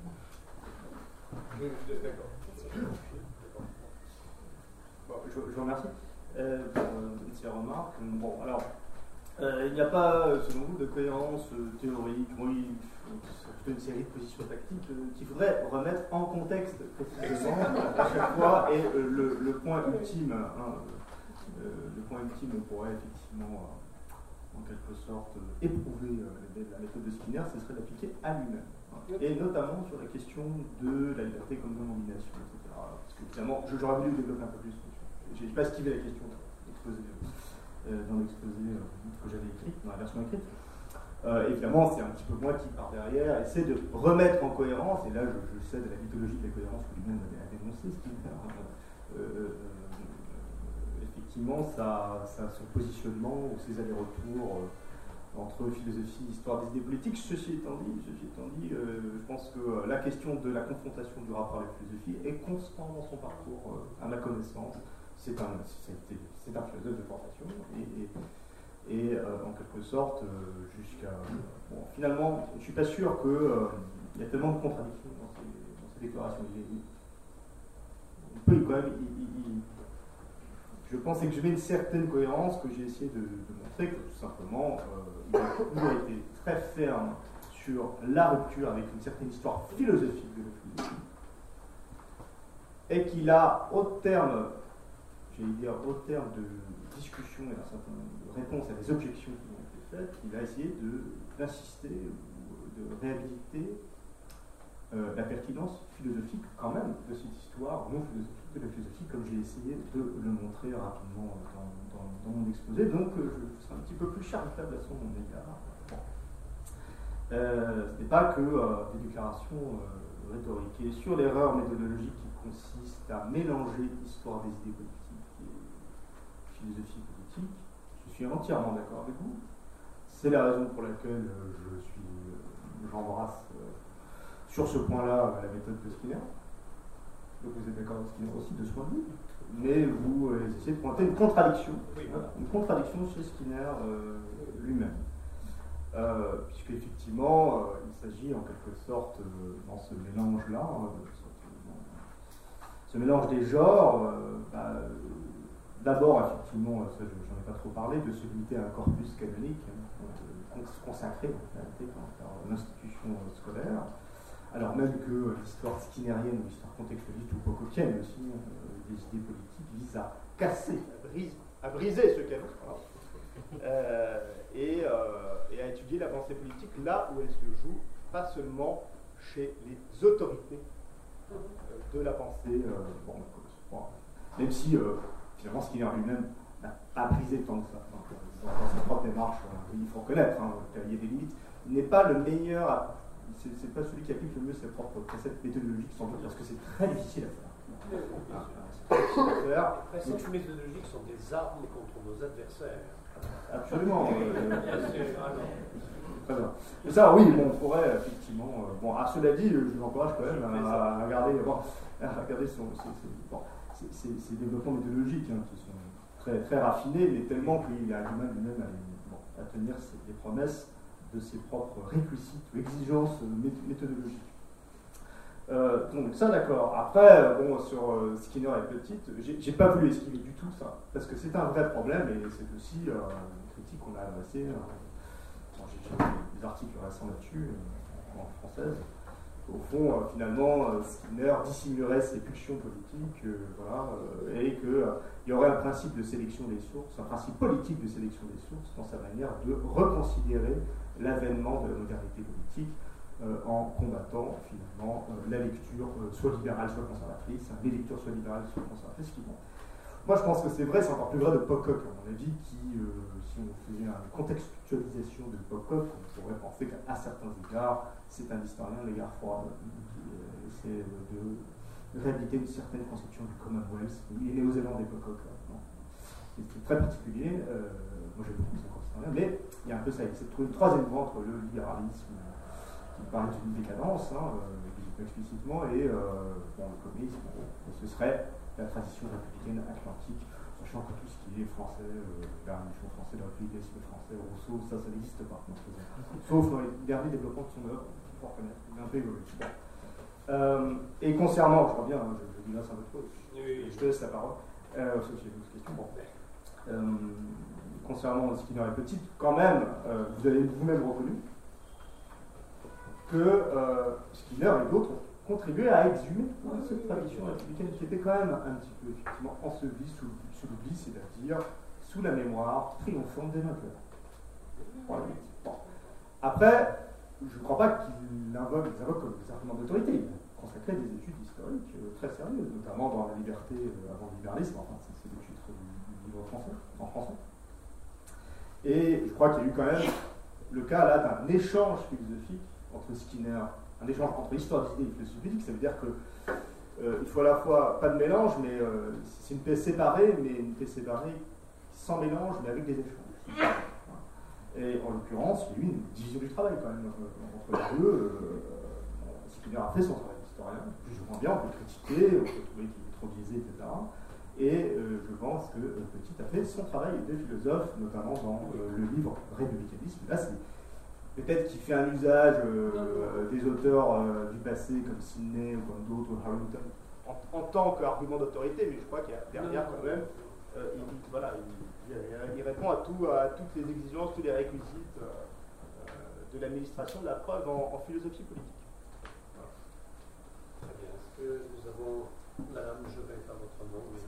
D'accord. Bon, je, je vous remercie euh, pour euh, ces remarques. Bon, alors, euh, il n'y a pas, selon vous, de cohérence euh, théorique. Oui, c'est plutôt une série de positions tactiques euh, qu'il faudrait remettre en contexte précisément à chaque fois. Et euh, le, le point ultime, hein, euh, le point ultime, on pourrait effectivement, euh, en quelque sorte, euh, éprouver euh, la méthode de Skinner, ce serait d'appliquer à lui-même. Hein, et notamment sur la question de la liberté comme non-domination, et cetera. Parce que finalement, j'aurais voulu développer un peu plus. Je n'ai pas esquivé la question euh, dans l'exposé euh, que j'avais écrit, dans la version écrite. Euh, évidemment, c'est un petit peu moi qui, par derrière, essaie de remettre en cohérence, et là je, je cède à la mythologie de la cohérence que lui-même avait dénoncé, ce qui euh, euh, effectivement, ça, ça, son positionnement ou ses allers-retours euh, entre philosophie, histoire des idées politiques. Ceci étant dit, ceci étant dit euh, je pense que euh, la question de la confrontation du rapport à la philosophie est constante dans son parcours, euh, à ma connaissance. C'est un, c'est un philosophe de formation et, et, et euh, en quelque sorte, euh, jusqu'à... Bon, finalement, je ne suis pas sûr qu'il euh, y a tellement de contradictions dans ces, dans ces déclarations. Il, il, on peut quand même... Il, il, je pense que je mets une certaine cohérence que j'ai essayé de, de montrer, que tout simplement, euh, il a toujours été très ferme sur la rupture avec une certaine histoire philosophique de la philosophie, et qu'il a, au terme... j'allais dire, au terme de discussion et d'un certain nombre de réponses à des objections qui ont été faites, il a essayé d'insister ou de réhabiliter euh, la pertinence philosophique quand même de cette histoire non philosophique de la philosophie, comme j'ai essayé de le montrer rapidement dans, dans, dans mon exposé. Donc euh, je serai un petit peu plus charitable à son égard. Bon. Euh, ce n'est pas que euh, des déclarations euh, rhétoriques. Et sur l'erreur méthodologique qui consiste à mélanger l'histoire des idées politiques philosophie politique, je suis entièrement d'accord avec vous. C'est la raison pour laquelle je suis, j'embrasse euh, sur ce point-là la méthode de Skinner. Donc vous êtes d'accord avec Skinner aussi de ce point de vue, mais vous euh, essayez de pointer une contradiction, oui, voilà, une contradiction chez Skinner euh, lui-même. Euh, puisque effectivement, euh, il s'agit en quelque sorte, euh, dans ce mélange-là, hein, ce mélange des genres, euh, bah, d'abord, effectivement, ça, j'en ai pas trop parlé, de se limiter à un corpus canonique, hein, consacré en réalité par l'institution scolaire, alors même que l'histoire skinnerienne ou l'histoire contextualiste ou pocoquienne aussi, euh, des idées politiques, vise à casser, à, brise, à briser ce canon, voilà. euh, et, euh, et à étudier la pensée politique là où elle se joue, pas seulement chez les autorités euh, de la pensée, euh, bon, bon, même si euh, finalement Skinner lui-même n'a pas brisé tant que ça. Donc, dans, dans sa propre démarche, euh, il faut reconnaître hein, qu'il y a des limites. Il n'est pas le meilleur, c'est, c'est pas celui qui applique le mieux ses propres préceptes méthodologiques, sans doute, parce que c'est très difficile à faire. Ah, c'est très difficile à faire. Les préceptes méthodologiques sont des armes contre nos adversaires. Absolument. Euh, Très bien. Et ça, oui, bon, on pourrait effectivement. Euh, bon, à cela dit, je vous encourage quand même à, à regarder, bon, à regarder son, ses, ses, bon, ses, ses, ses développements méthodologiques hein, qui sont très, très raffinés, mais tellement qu'il a du mal lui-même à, bon, à tenir ses, les promesses de ses propres réquisites ou exigences méthodologiques. Euh, donc ça d'accord. Après, bon, sur euh, Skinner et Petite, j'ai, j'ai pas voulu esquiver du tout ça, parce que c'est un vrai problème et c'est aussi euh, une critique qu'on a adressée. Euh, bon, j'ai, j'ai fait des articles récents là-dessus, euh, en française. Au fond, euh, finalement, euh, Skinner dissimulerait ses pulsions politiques, euh, voilà, euh, et qu'il euh, y aurait un principe de sélection des sources, un principe politique de sélection des sources dans sa manière de reconsidérer l'avènement de la modernité politique. Euh, en combattant finalement euh, la lecture euh, soit libérale soit conservatrice, hein, les lectures soit libérales soit conservatrices. Qui vont. Moi je pense que c'est vrai, c'est encore plus vrai de Pocock à mon avis, qui, euh, si on faisait une contextualisation de Pocock, on pourrait penser qu'à certains égards, c'est un historien de la guerre froide, qui euh, essaie de réhabiliter une certaine conception du Commonwealth. Il est néo-zélandais Pocock, hein, c'est très particulier. Euh, moi j'ai beaucoup de historien, mais il y a un peu ça, il essaie de trouver une troisième voie entre le libéralisme, qui parle d'une décadence, hein, euh, explicitement, et euh, bon, le communisme, bon, ce serait la tradition républicaine atlantique, sachant que tout ce qui est français, euh, la révolution française, le républicanisme français, Rousseau, ça, ça n'existe pas. Donc, sauf dans les derniers développements de son œuvre, il faut reconnaître, il est un peu évolué. Bon. Euh, et concernant, je reviens, hein, je, je dis là, c'est un peu trop, je, je te laisse la parole, euh, sauf si j'ai d'autres questions. Bon. Euh, concernant Skinner et Petit, quand même, euh, vous avez vous-même reconnu que euh, Skinner et d'autres contribuaient à exhumer hein, cette tradition républicaine qui était quand même un petit peu effectivement ensevelie sous, sous l'oubli, c'est-à-dire sous la mémoire triomphante des vainqueurs. Voilà. Bon. Après, je ne crois pas qu'ils invoquent, ils invoquent comme des arguments d'autorité. Ils consacraient des études historiques euh, très sérieuses, notamment dans La liberté euh, avant le libéralisme, enfin c'est le titre du, du livre français, en français. Et je crois qu'il y a eu quand même le cas là d'un échange philosophique entre Skinner, un échange entre histoire d'idées et philosophie politique. Ça veut dire que euh, il faut à la fois, pas de mélange, mais euh, c'est une paix séparée, mais une paix séparée sans mélange, mais avec des échanges. Et en l'occurrence, il y a eu une division du travail quand même entre les deux. Euh, Skinner a fait son travail d'historien, plus ou moins bien, on peut critiquer, on peut trouver qu'il est trop biaisé, et cetera. Et euh, je pense que euh, Petit a fait son travail de philosophe, notamment dans euh, le livre Républicanisme. Là, c'est peut-être qu'il fait un usage euh, des auteurs euh, du passé, comme Sidney ou comme d'autres, ou Harrington, en, en tant qu'argument d'autorité, mais je crois qu'il y a derrière quand même, euh, il, il, voilà, il, il, il répond à, tout, à toutes les exigences, tous les réquisites euh, de l'administration de la preuve en, en philosophie politique. Voilà. Très bien. Est-ce que nous avons... Madame, je ne vais pas votre nom, mais...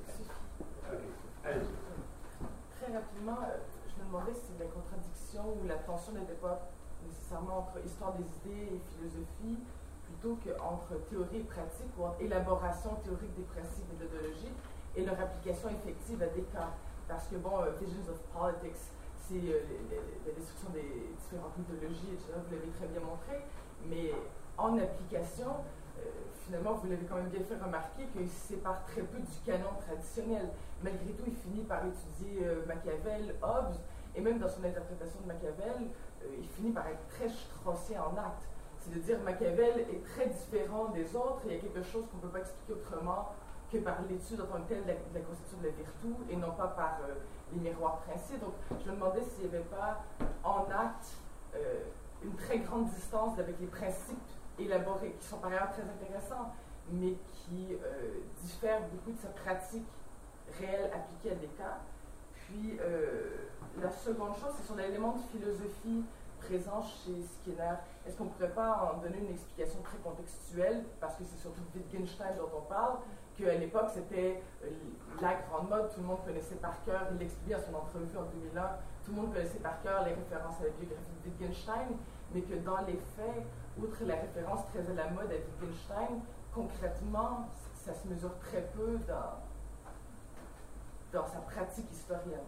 Allez. Très rapidement, je me demandais si la contradiction ou la tension n'était pas nécessairement entre histoire des idées et philosophie, plutôt qu'entre théorie et pratique, ou entre élaboration théorique des principes et méthodologiques et leur application effective à des cas. Parce que, bon, uh, Visions of Politics, c'est euh, la destruction des différentes mythologies, et cetera, vous l'avez très bien montré, mais en application, euh, finalement, vous l'avez quand même bien fait remarquer qu'il se sépare très peu du canon traditionnel. Malgré tout, il finit par étudier euh, Machiavel, Hobbes, et même dans son interprétation de Machiavel, euh, il finit par être très straussien en acte. C'est-à-dire Machiavel est très différent des autres, et il y a quelque chose qu'on ne peut pas expliquer autrement que par l'étude en tant que telle de la, de la conception de la vertu, et non pas par euh, les miroirs princiers. Donc, je me demandais s'il n'y avait pas en acte euh, une très grande distance avec les principes élaborés, qui sont par ailleurs très intéressants, mais qui euh, diffèrent beaucoup de sa pratique réelle appliquée à des cas. Puis, euh, la seconde chose, c'est sur l'élément de philosophie présent chez Skinner. Est-ce qu'on ne pourrait pas en donner une explication très contextuelle, parce que c'est surtout Wittgenstein dont on parle, qu'à l'époque, c'était euh, la grande mode, tout le monde connaissait par cœur, il l'expliquait à son entrevue en deux mille un, tout le monde connaissait par cœur les références à la biographie de Wittgenstein, mais que dans les faits, outre la référence très à la mode à Wittgenstein, concrètement, ça se mesure très peu dans, dans sa pratique historienne.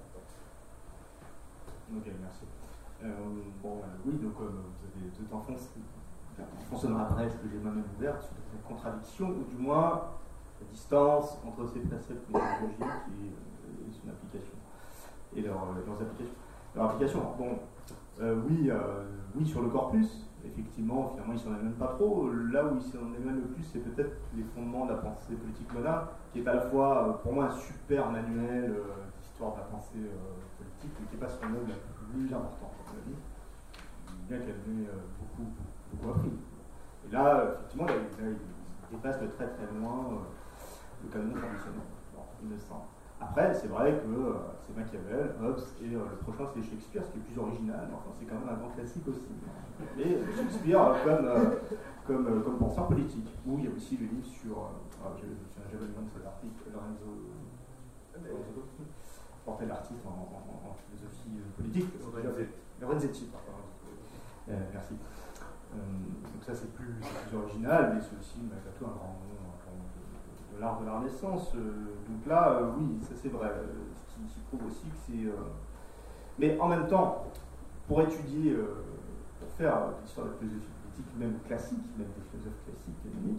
Ok, merci. Euh, bon, euh, oui, donc euh, vous avez tout enfoncé, enfoncé dans la brèche que j'ai moi-même ouverte sur cette contradiction, ou du moins la distance entre ces préceptes méthodologiques et, euh, et son application, et leur, euh, leurs applications. Leur application, alors, bon, euh, oui, euh, oui, sur le corpus, effectivement, finalement, il s'en est même pas trop. Là où il s'en est même le plus, c'est peut-être les fondements de la pensée politique moderne, qui est à la fois, euh, pour moi, un super manuel euh, d'histoire de la pensée euh, politique, mais qui n'est pas son œuvre la plus importante, à mon avis, bien qu'elle m'ait euh, beaucoup, beaucoup appris. Et là, effectivement, là, là, il dépasse de très très loin euh, le canon traditionnel, bon, il me semble. Après, c'est vrai que euh, c'est Machiavel, Hobbes, et euh, le prochain c'est Shakespeare, ce qui est plus original, enfin c'est quand même un grand classique aussi. Mais Shakespeare euh, comme, euh, comme, euh, comme penseur politique, où il y a aussi le livre sur, euh, ah, je ne me souviens jamais le nom de cet article, Lorenzo, Lorenzo portait l'article en, en, en philosophie euh, politique, Lorenzetti, pardon. Euh, merci. Euh, donc ça c'est plus, plus original, mais c'est aussi malgré tout un grand nom de l'art de la Renaissance. Euh, donc là, euh, oui, ça c'est vrai. Euh, ce qui, qui prouve aussi que c'est... Euh... Mais en même temps, pour étudier, euh, pour faire euh, l'histoire de la philosophie politique, même classique, même des philosophes classiques, canoniques,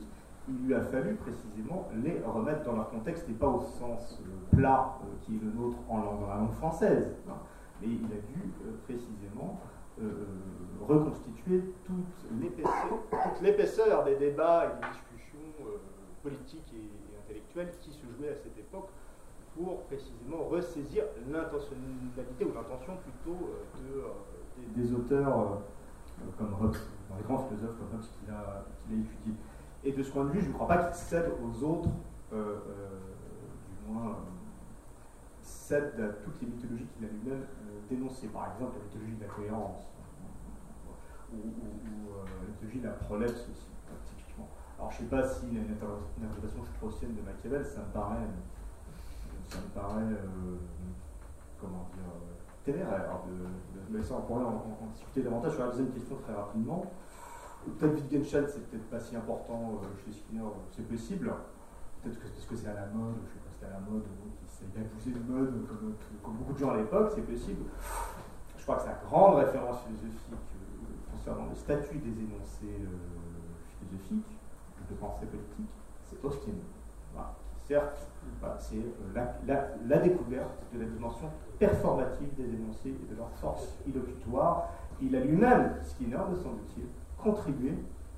il lui a fallu précisément les remettre dans leur contexte, et pas au sens euh, plat euh, qui est le nôtre en langue, dans la langue française, hein, mais il a dû euh, précisément euh, reconstituer toute l'épaisseur, toute l'épaisseur des débats et des discussions euh, politiques et, et intellectuelles qui se jouaient à cette époque, pour précisément ressaisir l'intentionnalité, ou l'intention plutôt, euh, de, euh, des, des auteurs euh, comme Hobbes, dans les grands philosophes comme Hobbes qu'il a, qu'il a étudié. Et de ce point de vue, je ne crois pas qu'il cède aux autres, euh, euh, du moins, euh, cède à toutes les mythologies qu'il a lui-même euh, dénoncées. Par exemple, la mythologie de la cohérence, ou, ou, ou euh, la mythologie de la prolepse aussi, euh, typiquement. Alors, je ne sais pas si une, une interprétation straussienne de Machiavel, ça me paraît, ça me paraît, euh, comment dire, euh, téméraire. De, de, mais ça, on pourrait en, en, en discuter davantage. Je vais poser une question très rapidement. Peut-être Wittgenstein, c'est peut-être pas si important euh, chez Skinner, c'est possible. Peut-être que c'est parce que c'est à la mode, je sais pas si c'est à la mode, ou il a poussé de mode, comme, comme beaucoup de gens à l'époque, c'est possible. Je crois que sa grande référence philosophique euh, concernant le statut des énoncés euh, philosophiques, de pensée politique, c'est Austin. Voilà. Certes, voilà, c'est euh, la, la, la découverte de la dimension performative des énoncés et de leur force illocutoire. Il a lui-même, Skinner, me semble-t-il, contribué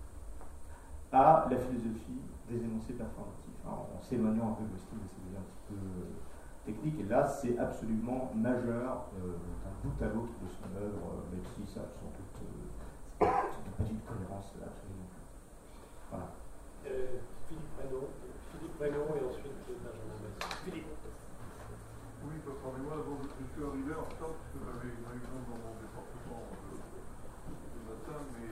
à la philosophie des énoncés performatifs. Alors, en s'éloignant un peu de Austin, mais c'est un petit peu euh, technique, et là c'est absolument majeur euh, d'un bout à l'autre de son œuvre, euh, même si ça sans doute euh, c'est pas d'une cohérence absolument. Voilà. Euh, Philippe Prénom, Philippe Prénom et ensuite Benjamin Mestre. Philippe. Oui, pardonnez-moi, bon, je suis arrivé en retard parce que j'avais une réunion dans mon département euh, ce matin, mais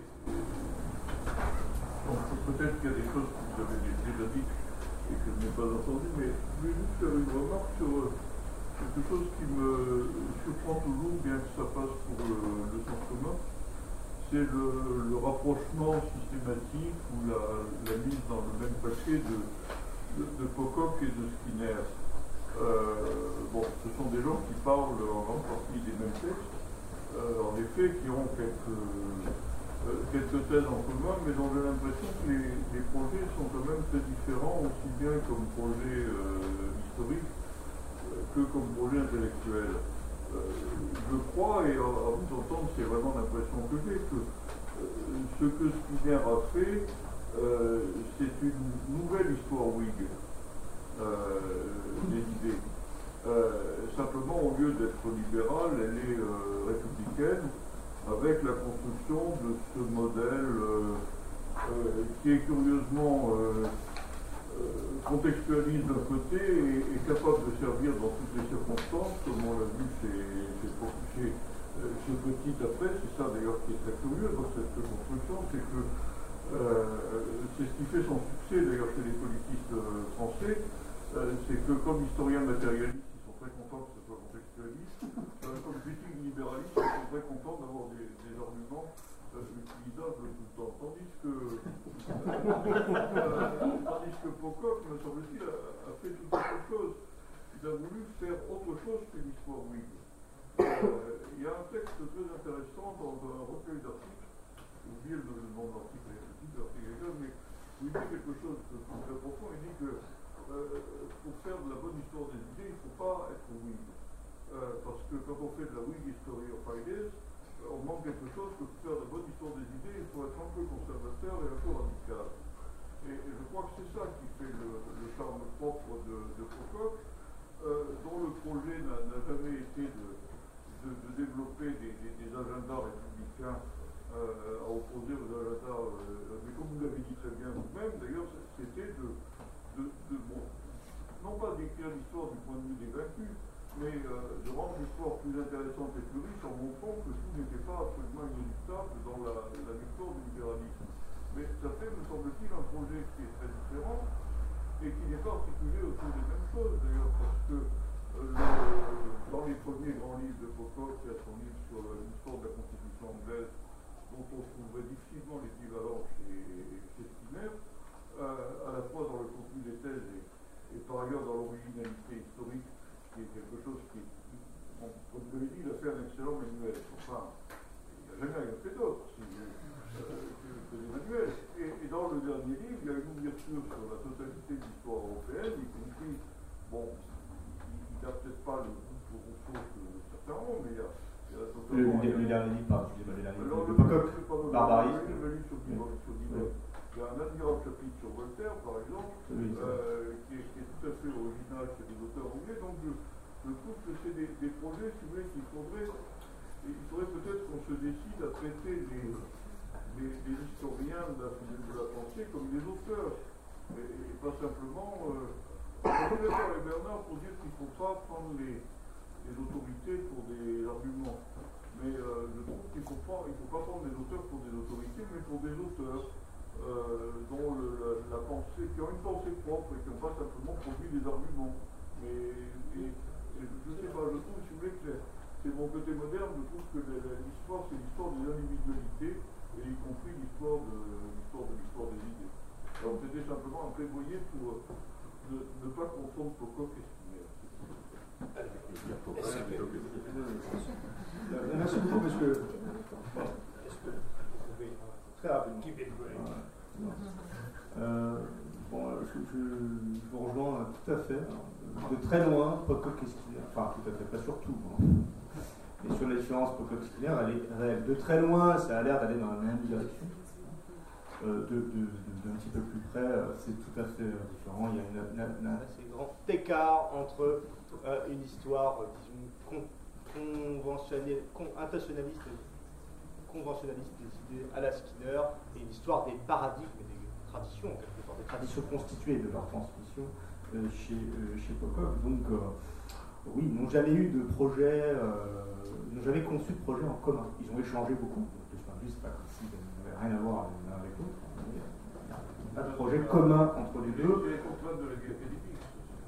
donc, peut-être qu'il y a des choses que vous avez déjà dites et que je n'ai pas entendues, mais je voulais juste faire une remarque sur euh, quelque chose qui me surprend toujours, bien que ça passe pour le, le sens commun. C'est le, le rapprochement systématique ou la, la mise dans le même paquet de, de, de Pocock et de Skinner. Euh, bon, ce sont des gens qui parlent en grande partie des mêmes textes, euh, en effet, qui ont quelques, euh, quelques thèses en commun, mais dont j'ai l'impression que les, les projets sont quand même très différents, aussi bien comme projet euh, historique euh, que comme projet intellectuel. Euh, je crois, et à, à vous entendre, c'est vraiment l'impression que j'ai, que euh, ce que Skinner a fait, euh, c'est une nouvelle histoire Whig euh, des idées. Euh, simplement, au lieu d'être libérale, elle est euh, républicaine, avec la construction de ce modèle euh, euh, qui est curieusement euh, euh, contextualise d'un côté et est capable de servir dans toutes les circonstances, comme on l'a vu chez, chez, chez, chez Petit après. C'est ça d'ailleurs qui est très curieux dans cette construction, c'est que euh, c'est ce qui fait son succès d'ailleurs chez les politistes euh, français, euh, c'est que comme historiens matérialistes, ils sont très contents que ce soit contextualiste, euh, comme critiques libéralistes, ils sont très contents d'avoir des, des arguments euh, utilisables tout le temps. Tandis que, euh, tandis que Pocock, me semble-t-il, a, a fait tout autre chose. Il a voulu faire autre chose que l'histoire Whig. Euh, il y a un texte très intéressant dans un recueil d'articles, j'ai oublié le, le nom de l'article, mais où il dit quelque chose de très profond. Il dit que euh, pour faire de la bonne histoire des idées, il ne faut pas être Whig. Euh, parce que quand on fait de la Whig History of Ideas, on manque quelque chose que pour faire de la bonne histoire des idées, il faut être un peu conservateur et un peu radical. Et, et je crois que c'est ça qui fait le, le charme propre de, de Pocock, euh, dont le projet n'a jamais été de, de, de développer des, des, des agendas républicains euh, à opposer aux agendas, euh, mais comme vous l'avez dit très bien vous-même, d'ailleurs, c'était de, de, de bon, non pas d'écrire l'histoire du point de vue des vaincus, mais euh, de rendre l'histoire plus intéressante et plus riche en montrant que tout n'était pas absolument inéluctable dans la, la victoire du libéralisme. Mais ça fait, me semble-t-il, un projet qui est très différent et qui n'est pas articulé autour des mêmes choses, d'ailleurs, parce que euh, le, dans les premiers grands livres de Pocock, il y a son livre sur l'histoire de la Constitution anglaise, dont on trouverait difficilement l'équivalent chez, chez Skinner, euh, à la fois dans le contenu des thèses et, et par ailleurs dans l'originalité historique, qui est quelque chose qui, bon, comme je l'ai dit, il a fait un excellent manuel. Enfin, il n'a jamais rien fait d'autre si, euh, que, que des manuels. Et, et dans le dernier livre, il y a une ouverture lecture sur la totalité de l'histoire européenne, y compris, bon, il n'a peut-être pas le goût pour Rousseau que certains ont, mais il y a, il y a Le, le, le dernier livre, pardon, excusez-moi, le dernier livre de Pocock, Barbarisme. Oui. Il y a un admirable chapitre sur Voltaire, par exemple, Oui, euh, qui, est, qui est tout à fait original chez des auteurs anglais. Donc je, je trouve que c'est des, des projets, si vous voulez, qu'il faudrait, il faudrait peut-être qu'on se décide à traiter les, les, les historiens de la, de la pensée comme des auteurs, et, et pas simplement. Euh, je suis d'accord avec Bernard pour dire qu'il ne faut pas prendre les, les autorités pour des arguments. Mais euh, je trouve qu'il ne faut, pas, il faut pas prendre les auteurs pour des autorités, mais pour des auteurs. Euh, dont le, la, la pensée, qui ont une pensée propre et qui n'ont pas simplement produit des arguments. Mais et, et, je ne sais pas, je trouve, si vous voulez, que c'est mon côté moderne, je trouve que l'histoire, c'est l'histoire des individualités, et y compris l'histoire de l'histoire de l'histoire des idées. Alors c'était simplement un plaidoyer pour ne, ne pas confondre Pocock et Skinner. Merci beaucoup, parce que Est-ce que vous pouvez très rapidement. keep it going? Euh, bon, je, je, je vous rejoins tout à fait. De très loin, Pocock et Skinner, enfin tout à fait, pas surtout. Hein. Et sur la différence Pocock-Skinner, elle est réelle. De très loin, ça a l'air d'aller dans la même direction. Euh, de, de, de, d'un petit peu plus près, c'est tout à fait différent. Il y a une, une, une, un assez grand écart entre euh, une histoire, disons, con, conventionnelle, con, intentionnaliste, conventionnaliste des idées à la Skinner, et une histoire des paradigmes et des traditions, en quelque sorte, des traditions constituées de leur transmission euh, chez, euh, chez Pocock. Donc, euh, oui, ils n'ont jamais eu de projet, euh, ils n'ont jamais conçu de projet en commun. Ils ont échangé beaucoup. De ce point de vue, c'est pas comme si ils n'avaient rien à voir l'un avec l'autre. Il n'y a pas de projet commun entre les deux. C'est les contraintes de la guerre édifique.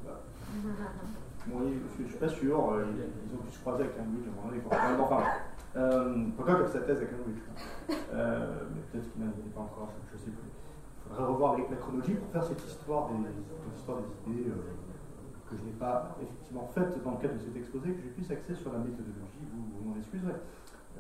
Bon, je ne suis pas sûr. Ils, ils ont pu se croiser avec Cambridge à un moment donné. Enfin, euh, Pocock a sa thèse à Cambridge. Euh, mais peut-être qu'il n'en était pas encore, je ne sais plus. Il faudrait revoir la chronologie pour faire cette histoire des, cette histoire des idées. Euh, que je n'ai pas effectivement faite dans le cadre de cet exposé, que j'ai plus axé sur la méthodologie, vous, vous m'en excuserez. Euh,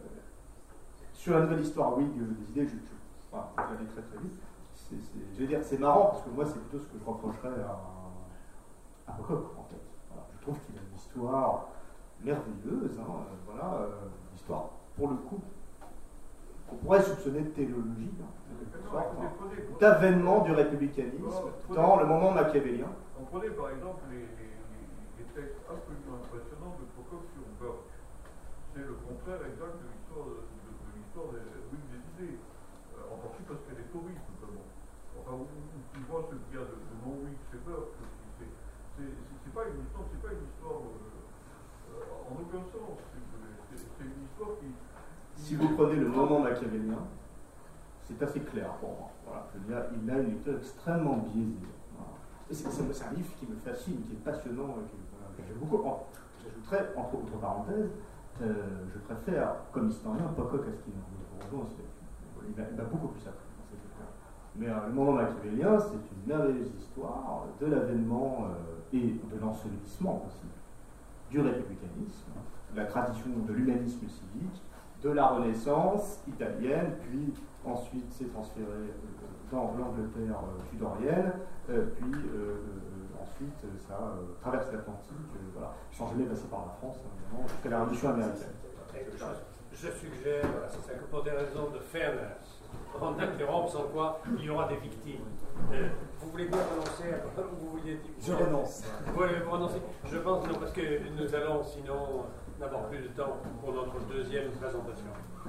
sur la nouvelle histoire Whig des idées, je, je, voilà, je vais aller très très vite. C'est, c'est, je vais dire, c'est marrant, parce que moi, c'est plutôt ce que je reprocherais à, à Pocock, en fait. Voilà, je trouve qu'il a une histoire merveilleuse, hein, voilà, euh, une histoire, pour le coup, qu'on pourrait soupçonner de téléologie, hein, de quelque sorte, hein, d'avènement du républicanisme dans le moment machiavélien. On prenait par exemple les, les, les textes absolument impressionnants de Pocock sur Burke. C'est le contraire exact de l'histoire de, de, de l'histoire des, oui, des idées. Euh, en partie parce qu'elle est tauriste, notamment. Enfin, tu vois ce qu'il y a de, de non-Whig chez Burke. C'est, c'est, c'est, c'est pas une histoire, c'est pas une histoire euh, euh, en aucun sens. C'est, c'est une histoire qui, qui... Si vous prenez le moment machiavélien, c'est assez clair pour moi. Voilà, je veux dire, il a une lecture extrêmement biaisée. C'est, c'est, c'est un livre qui me fascine, qui est passionnant, et qui, voilà, que j'aime beaucoup. En, j'ajouterais, entre autres parenthèses, euh, je préfère, comme historien, Pocock à Skinner. Il m'a, il m'a beaucoup plus appris dans cette époque. Mais euh, le moment machiavélien, c'est une merveilleuse histoire de l'avènement euh, et de l'ensevelissement aussi du républicanisme, de la tradition de l'humanisme civique, de la Renaissance italienne, puis ensuite s'est transféré euh, dans l'Angleterre euh, tudorienne, euh, puis euh, euh, ensuite ça euh, traverse l'Atlantique, euh, voilà, sans jamais passer par la France, hein, évidemment, jusqu'à la Révolution américaine. Je suggère, voilà, c'est ça, que pour des raisons de fairness, on interrompt, sans quoi il y aura des victimes. Euh, vous voulez bien renoncer à vous vouliez dire, Je renonce. Oui, vous renoncez. Je pense non, parce que nous allons sinon n'avoir plus de temps pour notre deuxième présentation.